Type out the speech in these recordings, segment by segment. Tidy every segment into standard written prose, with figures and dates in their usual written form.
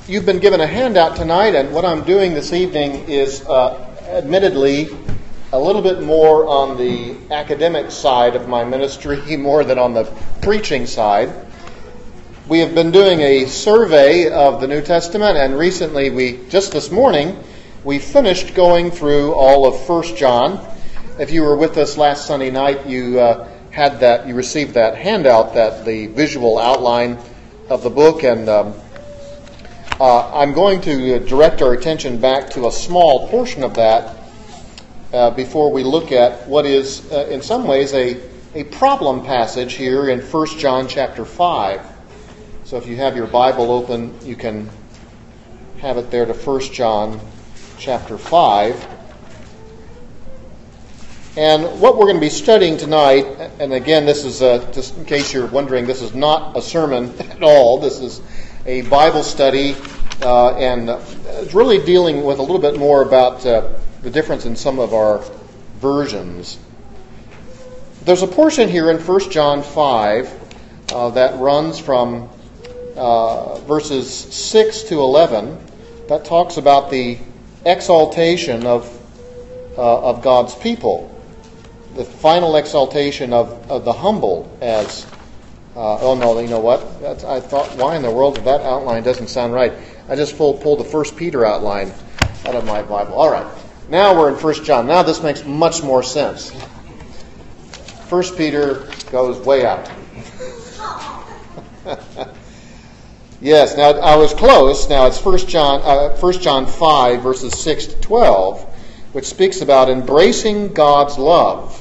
You've been given a handout tonight, and what I'm doing this evening is admittedly a little bit more on the academic side of my ministry, more than on the preaching side. We have been doing a survey of the New Testament, and recently, just this morning, we finished going through all of 1 John. If you were with us last Sunday night, you received that handout, the visual outline of the book, and I'm going to direct our attention back to a small portion of that before we look at what is, in some ways, a problem passage here in 1 John chapter 5. So if you have your Bible open, you can have it there to 1 John chapter 5. And what we're going to be studying tonight, and again, this is, just in case you're wondering, this is not a sermon at all. This is a Bible study, and it's really dealing with a little bit more about the difference in some of our versions. There's a portion here in 1 John 5 that runs from verses 6 to 11 that talks about the exaltation of God's people, the final exaltation of the humble as... oh no, you know what? I thought, why in the world that outline doesn't sound right? I just pulled the 1 Peter outline out of my Bible. All right, now we're in 1 John. Now this makes much more sense. 1 Peter goes way out. Yes, now I was close. Now it's 1 John 5, verses 6 to 12, which speaks about embracing God's love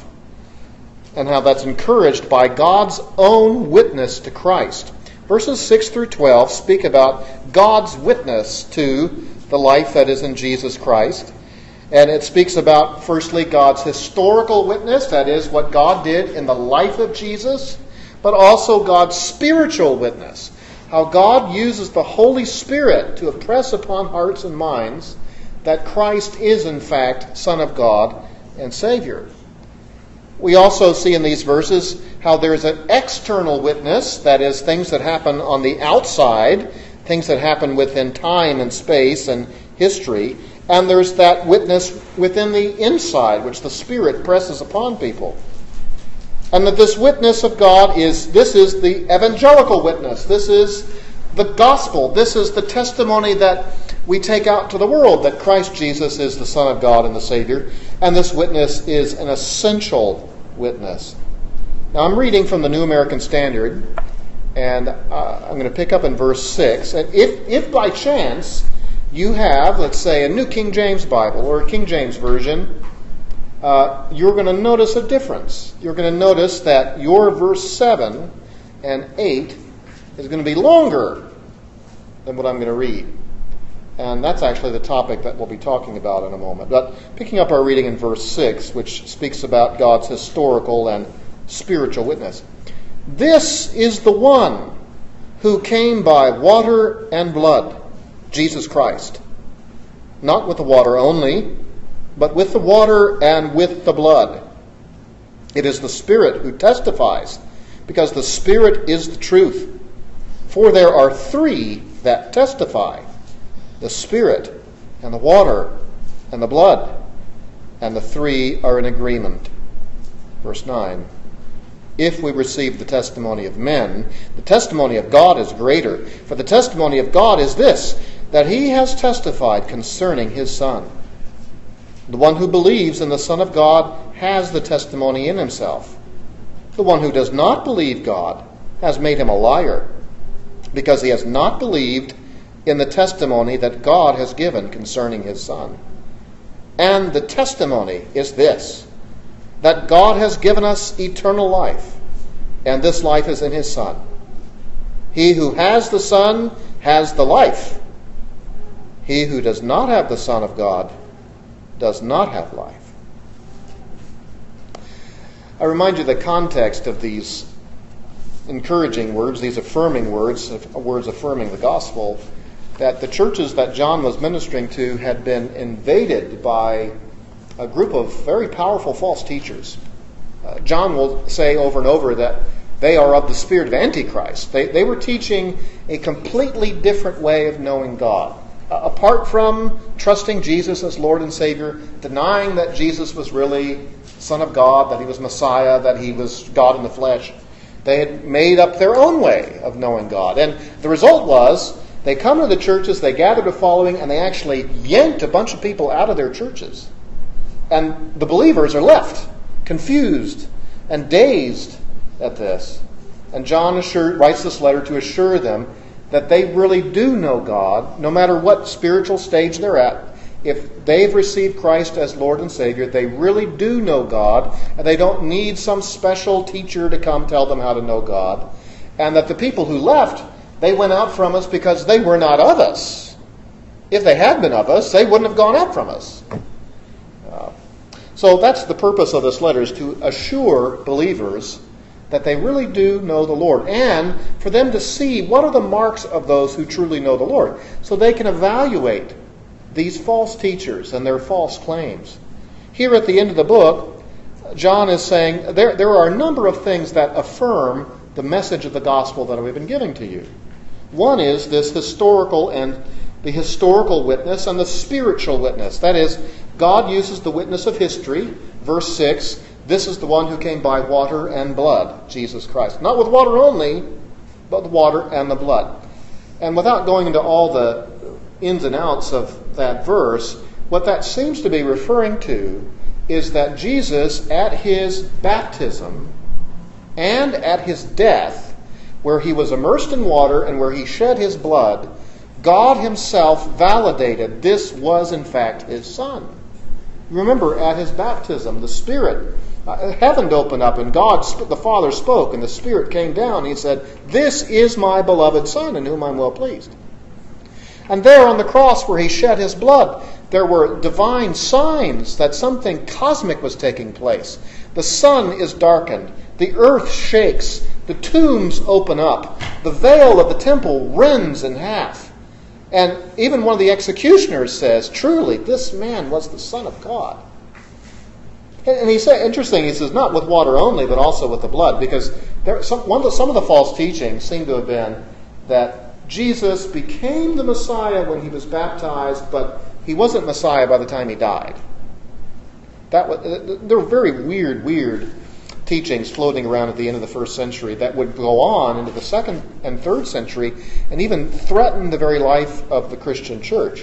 and how that's encouraged by God's own witness to Christ. Verses 6 through 12 speak about God's witness to the life that is in Jesus Christ. And it speaks about, firstly, God's historical witness, that is, what God did in the life of Jesus, but also God's spiritual witness, how God uses the Holy Spirit to impress upon hearts and minds that Christ is, in fact, Son of God and Savior. We also see in these verses how there's an external witness, that is, things that happen on the outside, things that happen within time and space and history, and there's that witness within the inside, which the Spirit presses upon people. And that this witness of God is the evangelical witness. This is the gospel. This is the testimony that we take out to the world that Christ Jesus is the Son of God and the Savior. And this witness is an essential witness. Now I'm reading from the New American Standard, and I'm going to pick up in verse 6. And if by chance you have, let's say, a New King James Bible or a King James Version, you're going to notice a difference. You're going to notice that your verse 7 and 8 is going to be longer than what I'm going to read. And that's actually the topic that we'll be talking about in a moment. But picking up our reading in verse 6, which speaks about God's historical and spiritual witness. This is the one who came by water and blood, Jesus Christ. Not with the water only, but with the water and with the blood. It is the Spirit who testifies, because the Spirit is the truth. For there are three that testify, the Spirit and the water and the blood, and the three are in agreement. Verse 9. If we receive the testimony of men, the testimony of God is greater. For the testimony of God is this, that he has testified concerning his Son. The one who believes in the Son of God has the testimony in himself. The one who does not believe God has made him a liar, because he has not believed in the testimony that God has given concerning his Son. And the testimony is this, that God has given us eternal life, and this life is in his Son. He who has the Son has the life. He who does not have the Son of God does not have life. I remind you the context of these encouraging words, these affirming words affirming the gospel, that the churches that John was ministering to had been invaded by a group of very powerful false teachers. John will say over and over that They are of the spirit of Antichrist. They were teaching a completely different way of knowing God. Apart from trusting Jesus as Lord and Savior, denying that Jesus was really Son of God, that he was Messiah, that he was God in the flesh, they had made up their own way of knowing God. And the result was, they come to the churches, they gathered a following, and they actually yanked a bunch of people out of their churches. And the believers are left confused and dazed at this. And John writes this letter to assure them that they really do know God, no matter what spiritual stage they're at. If they've received Christ as Lord and Savior, they really do know God, and they don't need some special teacher to come tell them how to know God. And that the people who left, they went out from us because they were not of us. If they had been of us, they wouldn't have gone out from us. So that's the purpose of this letter, is to assure believers that they really do know the Lord, and for them to see what are the marks of those who truly know the Lord, so they can evaluate these false teachers and their false claims. Here at the end of the book, John is saying there are a number of things that affirm the message of the gospel that we've been giving to you. One is this historical witness and the spiritual witness. That is, God uses the witness of history. Verse 6, this is the one who came by water and blood, Jesus Christ. Not with water only, but the water and the blood. And without going into all the ins and outs of that verse, what that seems to be referring to is that Jesus, at his baptism and at his death, where he was immersed in water and where he shed his blood, God himself validated this was in fact his Son. Remember, at his baptism, the Spirit, heaven opened up, and God, the Father, spoke, and the Spirit came down. And he said, "This is my beloved Son, in whom I'm well pleased." And there on the cross where he shed his blood, there were divine signs that something cosmic was taking place. The sun is darkened, the earth shakes, the tombs open up, the veil of the temple rends in half. And even one of the executioners says, truly, this man was the Son of God. And he said, interesting, he says, not with water only, but also with the blood, because some of the false teachings seem to have been that Jesus became the Messiah when he was baptized, but he wasn't Messiah by the time he died. There were very weird teachings floating around at the end of the first century that would go on into the second and third century and even threaten the very life of the Christian church.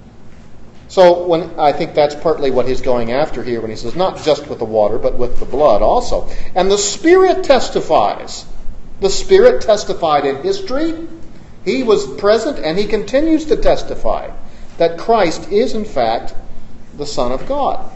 So I think that's partly what he's going after here when he says not just with the water, but with the blood also. And the Spirit testifies. The Spirit testified in history. He was present and he continues to testify that Christ is in fact the Son of God.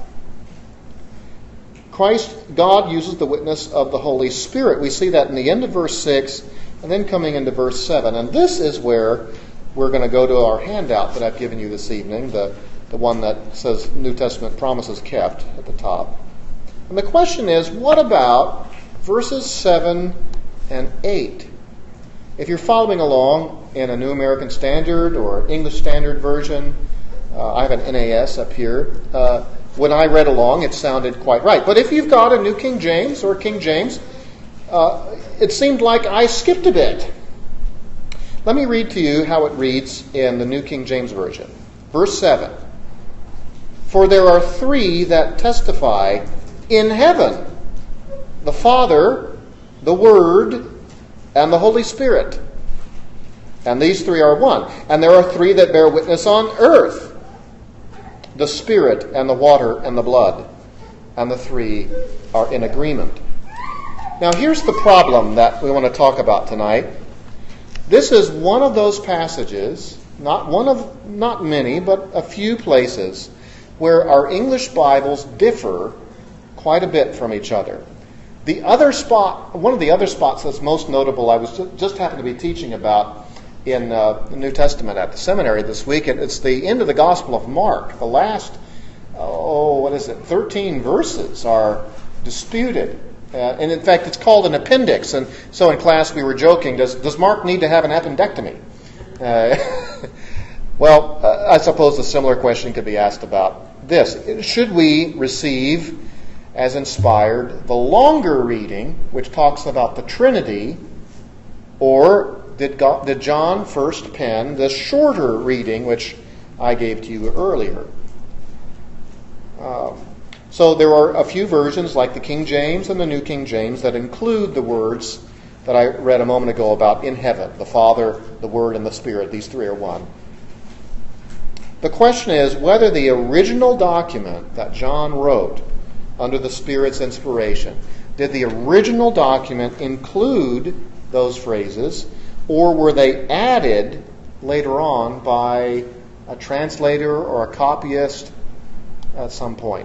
God uses the witness of the Holy Spirit. We see that in the end of verse 6 and then coming into verse 7. And this is where we're going to go to our handout that I've given you this evening, the one that says New Testament promises kept at the top. And the question is, what about verses 7 and 8? If you're following along in a New American Standard or English Standard Version, I have an NAS up here, when I read along, it sounded quite right. But if you've got a New King James or King James, it seemed like I skipped a bit. Let me read to you how it reads in the New King James Version. Verse 7. For there are three that testify in heaven, the Father, the Word, and the Holy Spirit. And these three are one. And there are three that bear witness on earth, the Spirit and the water and the blood, and the three are in agreement. Now here's the problem that we want to talk about tonight. This is one of those passages, not many, but a few places where our English Bibles differ quite a bit from each other. One of the other spots that's most notable, I was just happened to be teaching about in the New Testament at the seminary this week, and it's the end of the Gospel of Mark. The last, 13 verses are disputed. And in fact, it's called an appendix. And so in class we were joking, does Mark need to have an appendectomy? Well, I suppose a similar question could be asked about this. Should we receive as inspired the longer reading, which talks about the Trinity, or did John first pen the shorter reading, which I gave to you earlier? So there are a few versions, like the King James and the New King James, that include the words that I read a moment ago about in heaven, the Father, the Word, and the Spirit. These three are one. The question is whether the original document that John wrote under the Spirit's inspiration, did the original document include those phrases, or were they added later on by a translator or a copyist at some point?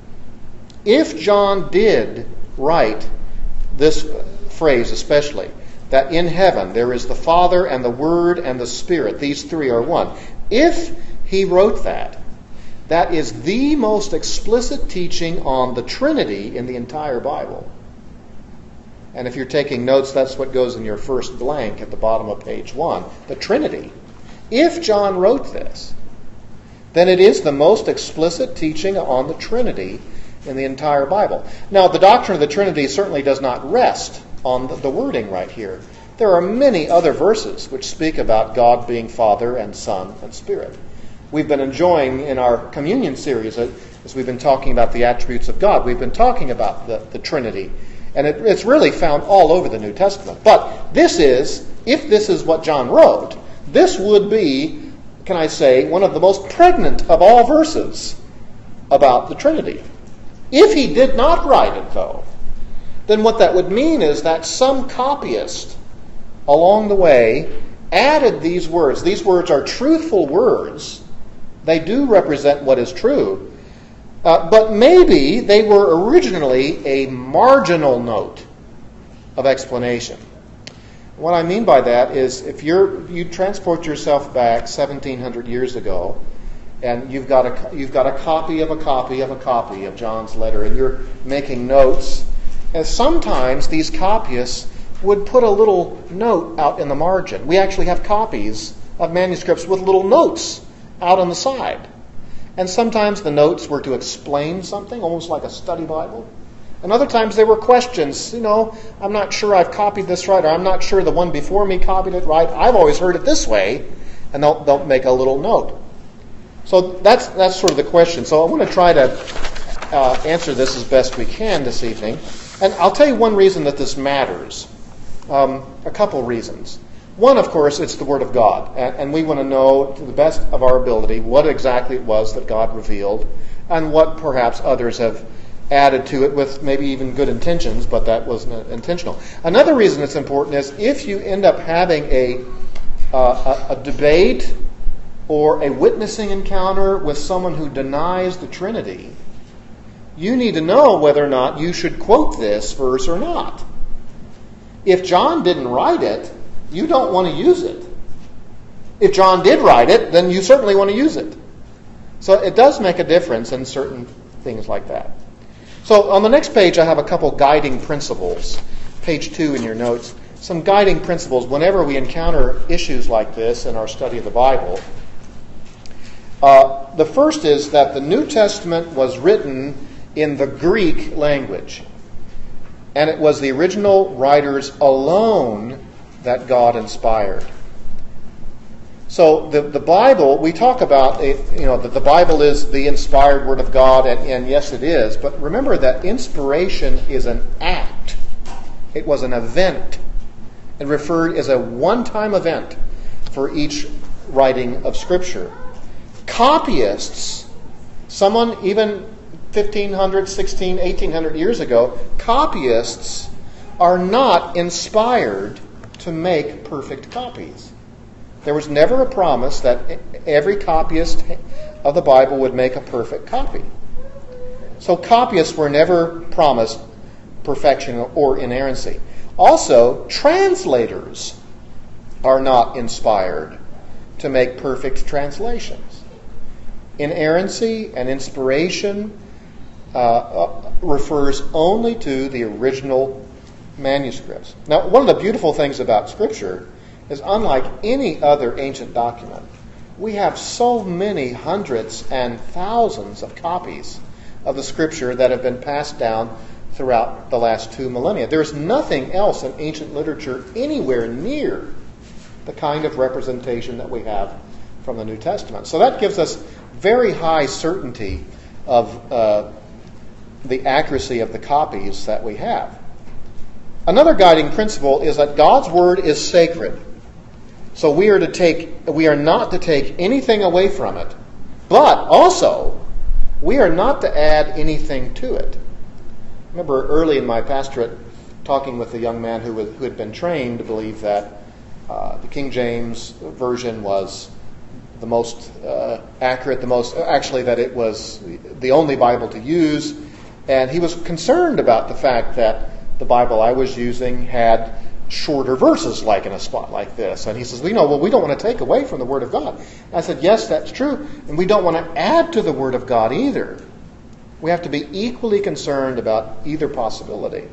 If John did write this phrase especially, that in heaven there is the Father and the Word and the Spirit, these three are one. If he wrote that, that is the most explicit teaching on the Trinity in the entire Bible. And if you're taking notes, that's what goes in your first blank at the bottom of page 1, the Trinity. If John wrote this, then it is the most explicit teaching on the Trinity in the entire Bible. Now, the doctrine of the Trinity certainly does not rest on the wording right here. There are many other verses which speak about God being Father and Son and Spirit. We've been enjoying in our communion series, as we've been talking about the attributes of God, we've been talking about the Trinity. And it's really found all over the New Testament. But this is, if this is what John wrote, this would be, can I say, one of the most pregnant of all verses about the Trinity. If he did not write it, though, then what that would mean is that some copyist along the way added these words. These words are truthful words. They do represent what is true. But maybe they were originally a marginal note of explanation. What I mean by that is if you transport yourself back 1,700 years ago, and you've got a copy of a copy of a copy of John's letter, and you're making notes, and sometimes these copyists would put a little note out in the margin. We actually have copies of manuscripts with little notes out on the side. And sometimes the notes were to explain something, almost like a study Bible. And other times they were questions. I'm not sure I've copied this right, or I'm not sure the one before me copied it right. I've always heard it this way. And they'll make a little note. So that's sort of the question. So I want to try to answer this as best we can this evening. And I'll tell you one reason that this matters. A couple reasons. One, of course, it's the Word of God. And we want to know, to the best of our ability, what exactly it was that God revealed, and what perhaps others have added to it with maybe even good intentions, but that wasn't intentional. Another reason it's important is if you end up having a debate or a witnessing encounter with someone who denies the Trinity, you need to know whether or not you should quote this verse or not. If John didn't write it, you don't want to use it. If John did write it, then you certainly want to use it. So it does make a difference in certain things like that. So on the next page, I have a couple guiding principles. Page 2 in your notes. Some guiding principles whenever we encounter issues like this in our study of the Bible. The first is that the New Testament was written in the Greek language. And it was the original writers alone that God inspired. So the Bible, we talk about that the Bible is the inspired Word of God, and yes, it is. But remember that inspiration is an act. It was an event. It referred as a one-time event for each writing of Scripture. Copyists, someone even 1,500, 1,600, 1,800 years ago, copyists are not inspired to make perfect copies. There was never a promise that every copyist of the Bible would make a perfect copy. So copyists were never promised perfection or inerrancy. Also, translators are not inspired to make perfect translations. Inerrancy and inspiration refers only to the original manuscripts. Now, one of the beautiful things about Scripture is unlike any other ancient document, we have so many hundreds and thousands of copies of the Scripture that have been passed down throughout the last 2 millennia. There's nothing else in ancient literature anywhere near the kind of representation that we have from the New Testament. So that gives us very high certainty of the accuracy of the copies that we have. Another guiding principle is that God's Word is sacred. So we are not to take anything away from it, but also we are not to add anything to it. I remember early in my pastorate talking with a young man who had been trained to believe that the King James Version was the most accurate, that it was the only Bible to use, and he was concerned about the fact that the Bible I was using had shorter verses like in a spot like this. And he says, we don't want to take away from the Word of God. And I said, yes, that's true, and we don't want to add to the Word of God either. We have to be equally concerned about either possibility.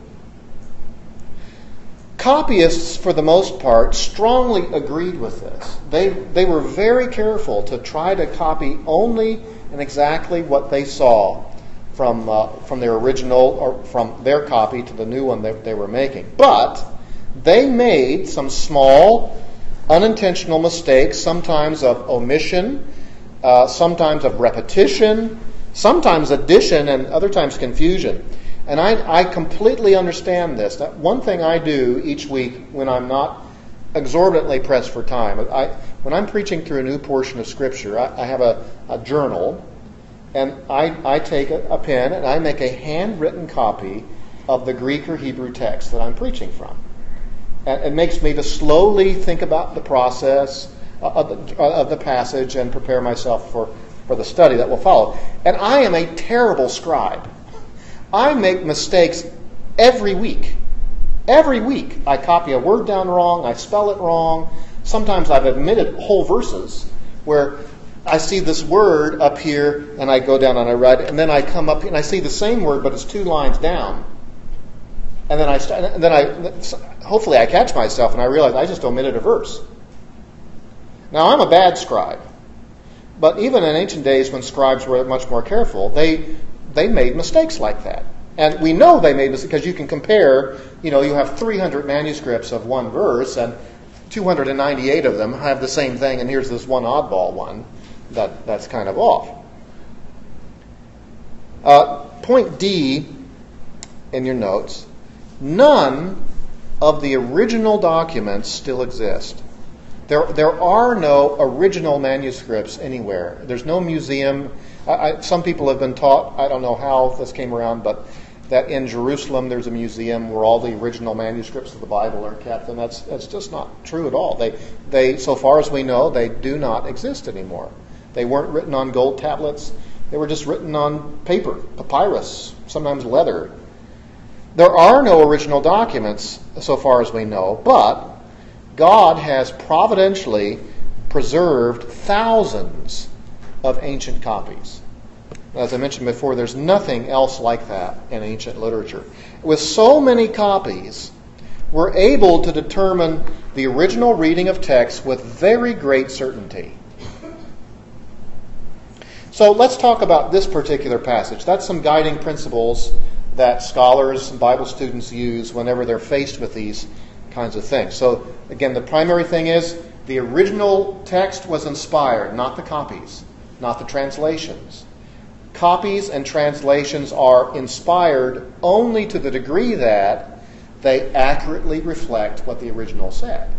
Copyists, for the most part, strongly agreed with this. They were very careful to try to copy only and exactly what they saw from their original, or from their copy to the new one that they were making. But they made some small, unintentional mistakes, sometimes of omission, sometimes of repetition, sometimes addition, and other times confusion. And I completely understand this. That one thing I do each week when I'm not exorbitantly pressed for time, when I'm preaching through a new portion of Scripture, I have a journal, and I take a pen and I make a handwritten copy of the Greek or Hebrew text that I'm preaching from. And it makes me to slowly think about the process of the passage and prepare myself for the study that will follow. And I am a terrible scribe. I make mistakes every week. Every week I copy a word down wrong, I spell it wrong. Sometimes I've omitted whole verses where I see this word up here and I go down and I write it, and then I come up and I see the same word but it's 2 lines down. And then hopefully I catch myself and I realize I just omitted a verse. Now I'm a bad scribe. But even in ancient days when scribes were much more careful, they made mistakes like that. And we know they made mistakes because you can compare, you have 300 manuscripts of one verse and 298 of them have the same thing, and here's this one oddball one that's kind of off. Point D in your notes, none of the original documents still exist. There are no original manuscripts anywhere. There's no museum. Some people have been taught, I don't know how this came around, but that in Jerusalem there's a museum where all the original manuscripts of the Bible are kept, and that's just not true at all. They, so far as we know, they do not exist anymore. They weren't written on gold tablets. They were just written on paper, papyrus, sometimes leather. There are no original documents so far as we know, but God has providentially preserved thousands of ancient copies. As I mentioned before, there's nothing else like that in ancient literature. With so many copies, we're able to determine the original reading of text with very great certainty. So let's talk about this particular passage. That's some guiding principles that scholars and Bible students use whenever they're faced with these kinds of things. So again, the primary thing is the original text was inspired, not the copies, not the translations. Copies and translations are inspired only to the degree that they accurately reflect what the original said.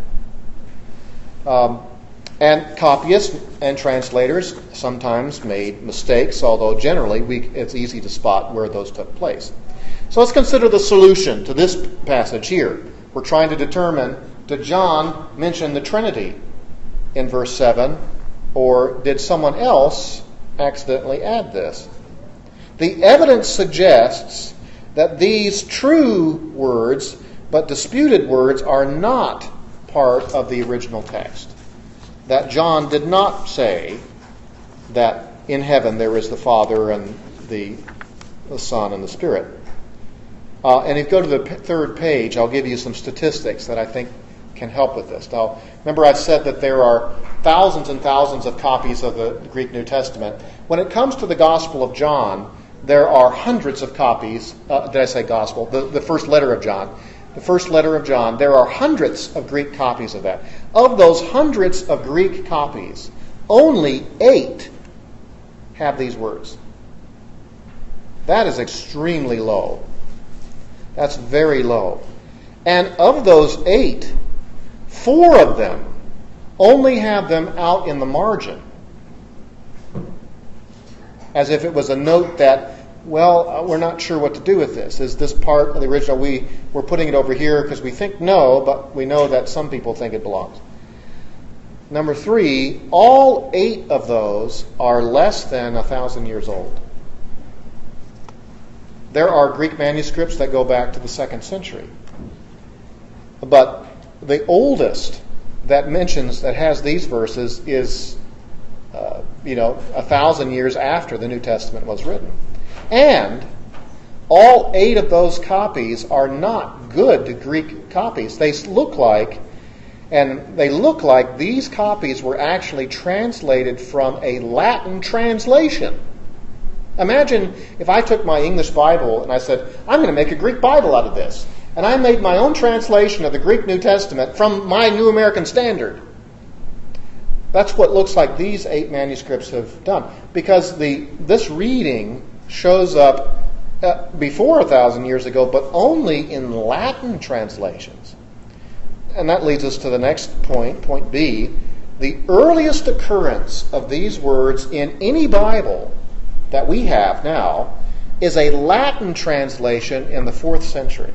And copyists and translators sometimes made mistakes, although generally it's easy to spot where those took place. So let's consider the solution to this passage here. We're trying to determine, did John mention the Trinity in verse 7, or did someone else accidentally add this? The evidence suggests that these true words, but disputed words, are not part of the original text. That John did not say that in heaven there is the Father and the Son and the Spirit. And if you go to the third page, I'll give you some statistics that I think can help with this. Now, remember I've said that there are thousands and thousands of copies of the Greek New Testament. When it comes to the Gospel of John, there are hundreds of copies. Did I say gospel? The first letter of John. The first letter of John, there are hundreds of Greek copies of that. Of those hundreds of Greek copies, only 8 have these words. That is extremely low. That's very low. And of those 8, 4 of them only have them out in the margin, as if it was a note that, well, we're not sure what to do with this. Is this part of the original? We're putting it over here because we think no, but we know that some people think it belongs. Number 3, all 8 of those are less than 1,000 years old. There are Greek manuscripts that go back to the 2nd century. But the oldest that has these verses is 1,000 years after the New Testament was written. And all 8 of those copies are not good Greek copies. They look like these copies were actually translated from a Latin translation. Imagine if I took my English Bible and I said, I'm going to make a Greek Bible out of this. And I made my own translation of the Greek New Testament from my New American Standard. That's what looks like these 8 manuscripts have done. Because this reading shows up before 1,000 years ago, but only in Latin translations. And that leads us to the next point, point B. The earliest occurrence of these words in any Bible that we have now is a Latin translation in the 4th century.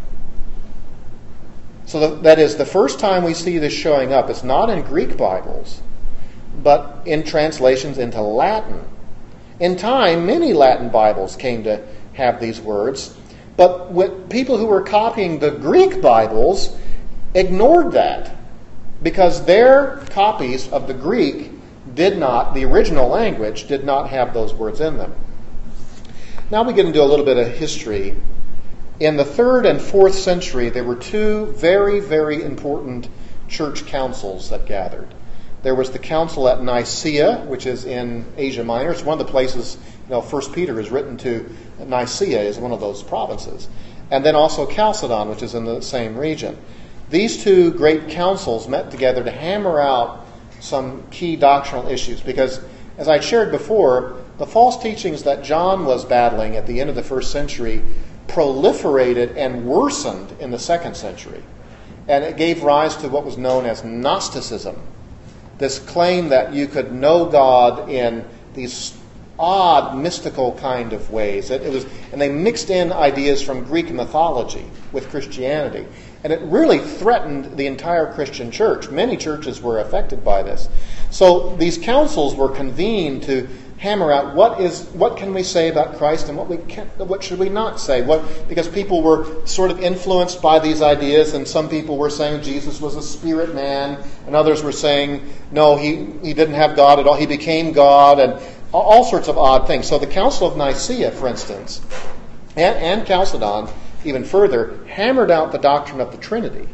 So that is the first time we see this showing up. It's not in Greek Bibles, but in translations into Latin. In time, many Latin Bibles came to have these words, but people who were copying the Greek Bibles ignored that because their copies of the Greek the original language did not have those words in them. Now we get into a little bit of history. In the 3rd and 4th century, there were 2 very, very important church councils that gathered. There was the council at Nicaea, which is in Asia Minor. It's one of the places, 1 Peter is written to. Nicaea is one of those provinces. And then also Chalcedon, which is in the same region. These 2 great councils met together to hammer out some key doctrinal issues, because, as I shared before, the false teachings that John was battling at the end of the 1st century proliferated and worsened in the 2nd century. And it gave rise to what was known as Gnosticism, this claim that you could know God in these odd, mystical kind of ways. And they mixed in ideas from Greek mythology with Christianity. And it really threatened the entire Christian church. Many churches were affected by this. So these councils were convened to hammer out what can we say about Christ and what should we not say. Because people were sort of influenced by these ideas, and some people were saying Jesus was a spirit man, and others were saying, no, he didn't have God at all. He became God, and all sorts of odd things. So the Council of Nicaea, for instance, and Chalcedon, even further, hammered out the doctrine of the Trinity.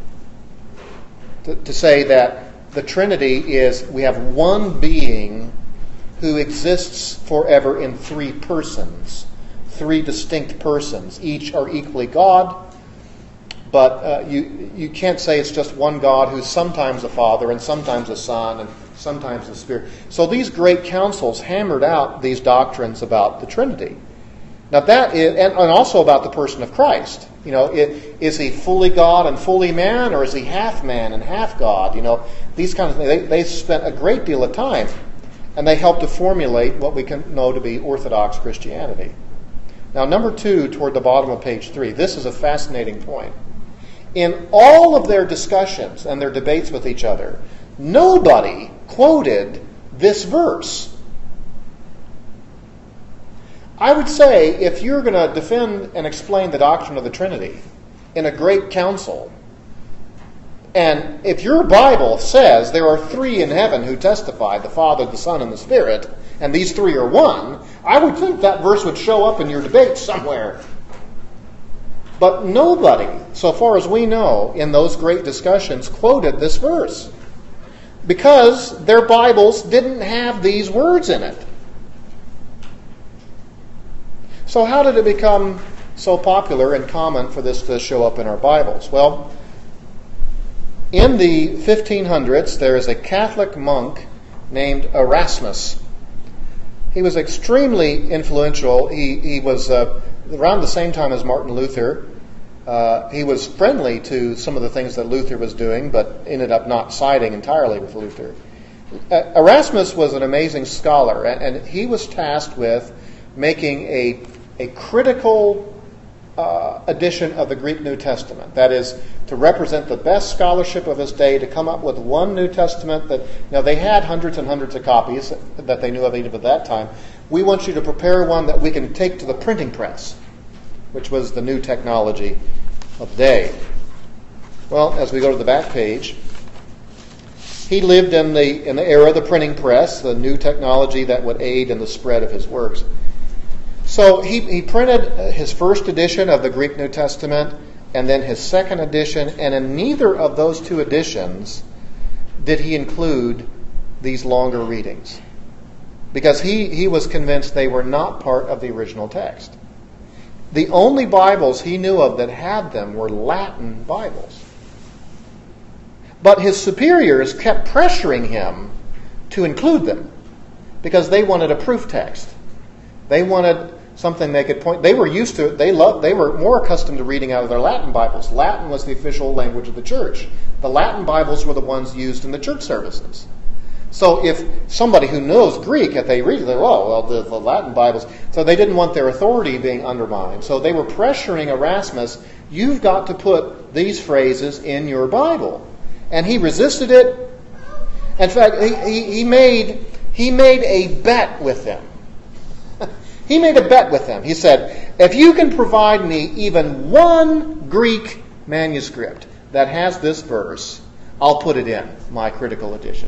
To say that the Trinity is, we have one being who exists forever in 3 persons, 3 distinct persons. Each are equally God, but you can't say it's just one God who's sometimes a Father and sometimes a Son and sometimes a Spirit. So these great councils hammered out these doctrines about the Trinity. Now that is, and also about the person of Christ. Is he fully God and fully man, or is he half man and half God? These kinds of things. They spent a great deal of time, and they helped to formulate what we can know to be Orthodox Christianity. Now, number 2, toward the bottom of page 3, this is a fascinating point. In all of their discussions and their debates with each other, nobody quoted this verse. I would say, if you're going to defend and explain the doctrine of the Trinity in a great council, and if your Bible says there are 3 in heaven who testify, the Father, the Son, and the Spirit, and these 3 are one, I would think that verse would show up in your debate somewhere. But nobody, so far as we know, in those great discussions quoted this verse, because their Bibles didn't have these words in it. So how did it become so popular and common for this to show up in our Bibles? Well, in the 1500s, there is a Catholic monk named Erasmus. He was extremely influential. He was around the same time as Martin Luther. He was friendly to some of the things that Luther was doing, but ended up not siding entirely with Luther. Erasmus was an amazing scholar, and he was tasked with making a critical edition of the Greek New Testament. That is, to represent the best scholarship of his day, to come up with one New Testament that, now they had hundreds and hundreds of copies that they knew of even at that time. We want you to prepare one that we can take to the printing press, which was the new technology of the day. Well, as we go to the back page, he lived in the era of the printing press, the new technology that would aid in the spread of his works. So he printed his first edition of the Greek New Testament and then his second edition, and in neither of those two editions did he include these longer readings, because he was convinced they were not part of the original text. The only Bibles he knew of that had them were Latin Bibles. But his superiors kept pressuring him to include them because they wanted a proof text. They wanted something they could point. They were used to it. They were more accustomed to reading out of their Latin Bibles. Latin was the official language of the church. The Latin Bibles were the ones used in the church services. So if somebody who knows Greek, if they read it, the Latin Bibles. So they didn't want their authority being undermined. So they were pressuring Erasmus, you've got to put these phrases in your Bible. And he resisted it. In fact, he made a bet with them. He made a bet with them. He said, if you can provide me even one Greek manuscript that has this verse, I'll put it in my critical edition.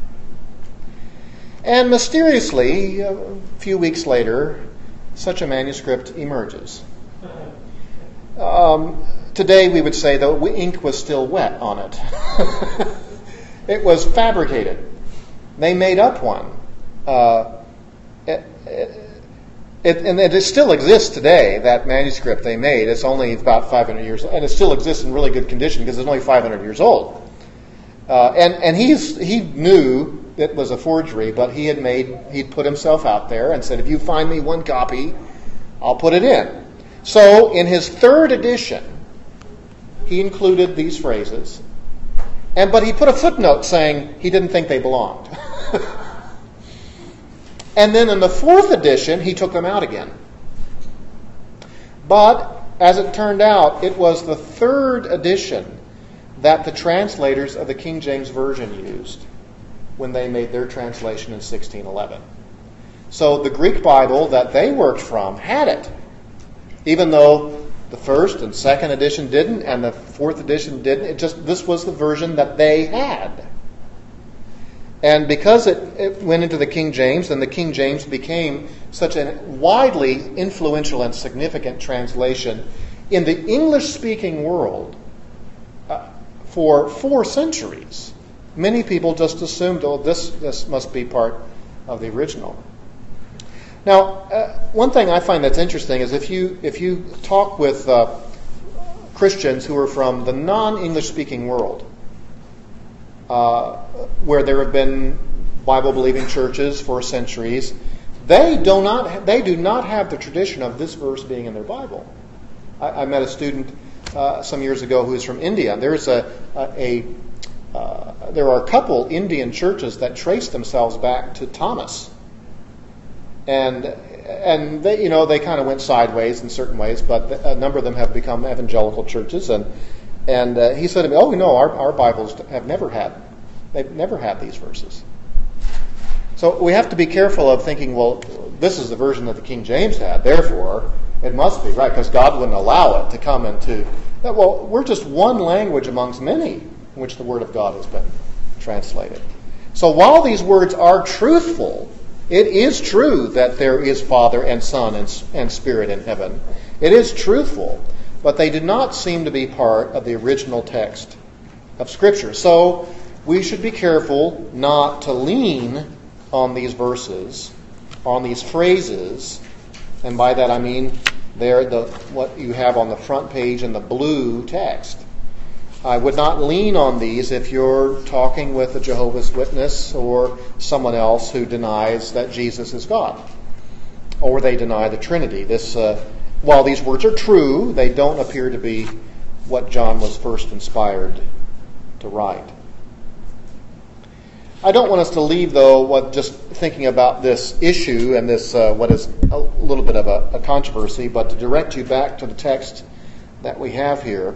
And mysteriously, a few weeks later, such a manuscript emerges. Today we would say the ink was still wet on it. It was fabricated. They made up one. And it still exists today, that manuscript they made. It's only about 500 years old, and it still exists in really good condition because it's only 500 years old. And he knew it was a forgery, but he'd put himself out there and said, if you find me one copy, I'll put it in. So in his third edition, he included these phrases, but he put a footnote saying he didn't think they belonged. And then in the fourth edition, he took them out again. But, as it turned out, it was the third edition that the translators of the King James Version used when they made their translation in 1611. So the Greek Bible that they worked from had it, even though the first and second edition didn't, and the fourth edition didn't. This was the version that they had. And because it went into the King James, and the King James became such a widely influential and significant translation in the English-speaking world for 4 centuries, many people just assumed, this must be part of the original. Now, one thing I find that's interesting is if you talk with Christians who are from the non-English-speaking world, where there have been Bible-believing churches for centuries, they do not have the tradition of this verse being in their Bible. I met a student some years ago who is from India. There are a couple Indian churches that trace themselves back to Thomas, and they kind of went sideways in certain ways, but a number of them have become evangelical churches. And he said to me, our Bibles have never had these verses. So we have to be careful of thinking, well, this is the version that the King James had, therefore it must be right, because God wouldn't allow it to come into that. Well, we're just one language amongst many in which the Word of God has been translated. So while these words are truthful, it is true that there is Father and Son and Spirit in heaven. It is truthful. But they did not seem to be part of the original text of Scripture. So we should be careful not to lean on these verses, on these phrases, And by that I mean they're what you have on the front page in the blue text. I would not lean on these if you're talking with a Jehovah's Witness or someone else who denies that Jesus is God, or they deny the Trinity. While these words are true, they don't appear to be what John was first inspired to write. I don't want us to leave, though, just thinking about this issue and this what is a little bit of a controversy, but to direct you back to the text that we have here.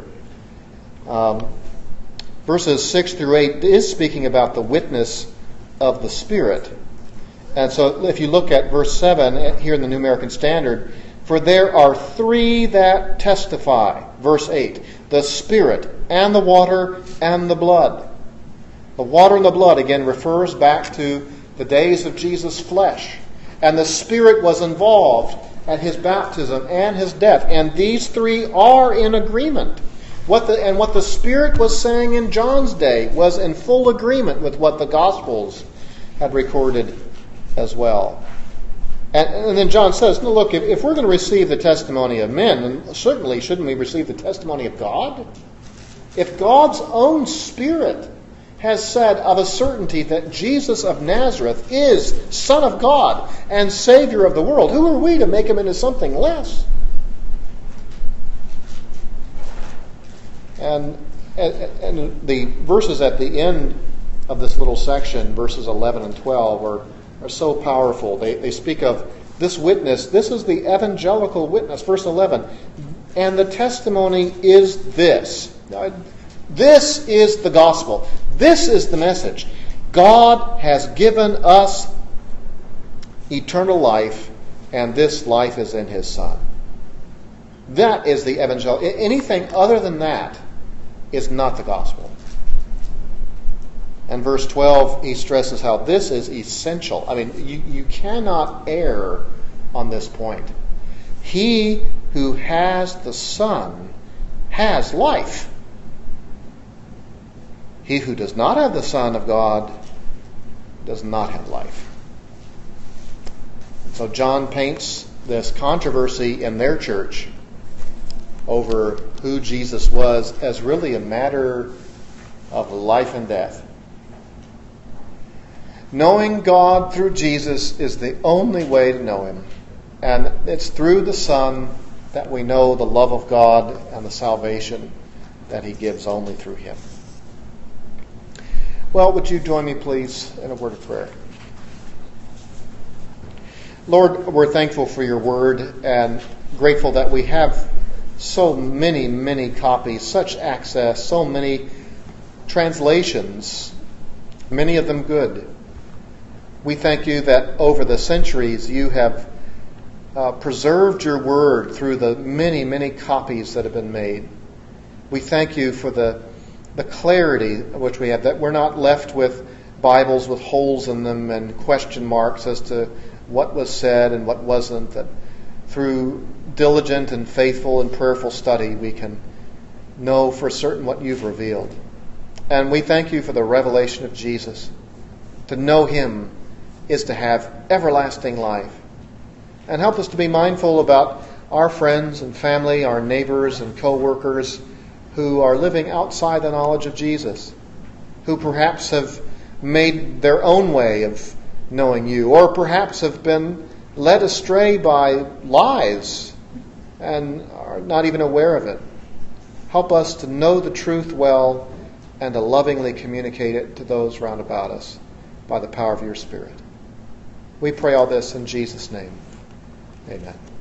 Verses 6 through 8 is speaking about the witness of the Spirit. And so if you look at verse 7 here in the New American Standard, for there are three that testify. Verse 8, the Spirit and the water and the blood. The water and the blood, again, refers back to the days of Jesus' flesh. And the Spirit was involved at his baptism and his death. And these three are in agreement. What the Spirit was saying in John's day was in full agreement with what the Gospels had recorded as well. And then John says, no, look, if we're going to receive the testimony of men, then certainly shouldn't we receive the testimony of God? If God's own Spirit has said of a certainty that Jesus of Nazareth is Son of God and Savior of the world, who are we to make him into something less? And the verses at the end of this little section, verses 11 and 12, are so powerful. They speak of this witness. This is the evangelical witness. Verse 11, and the testimony is this. Now, this is the gospel. This is the message. God has given us eternal life, and this life is in his Son. That is the evangelical. Anything other than that is not the gospel. And verse 12, he stresses how this is essential. I mean, you cannot err on this point. He who has the Son has life. He who does not have the Son of God does not have life. So John paints this controversy in their church over who Jesus was as really a matter of life and death. Knowing God through Jesus is the only way to know him. And it's through the Son that we know the love of God and the salvation that he gives only through him. Well, would you join me, please, in a word of prayer? Lord, we're thankful for your word and grateful that we have so many, many copies, such access, so many translations, many of them good. We thank you that over the centuries you have preserved your word through the many, many copies that have been made. We thank you for the clarity which we have, that we're not left with Bibles with holes in them and question marks as to what was said and what wasn't, that through diligent and faithful and prayerful study we can know for certain what you've revealed. And we thank you for the revelation of Jesus. To know him is to have everlasting life. And help us to be mindful about our friends and family, our neighbors and co-workers who are living outside the knowledge of Jesus, who perhaps have made their own way of knowing you, or perhaps have been led astray by lies and are not even aware of it. Help us to know the truth well and to lovingly communicate it to those round about us by the power of your Spirit. We pray all this in Jesus' name. Amen.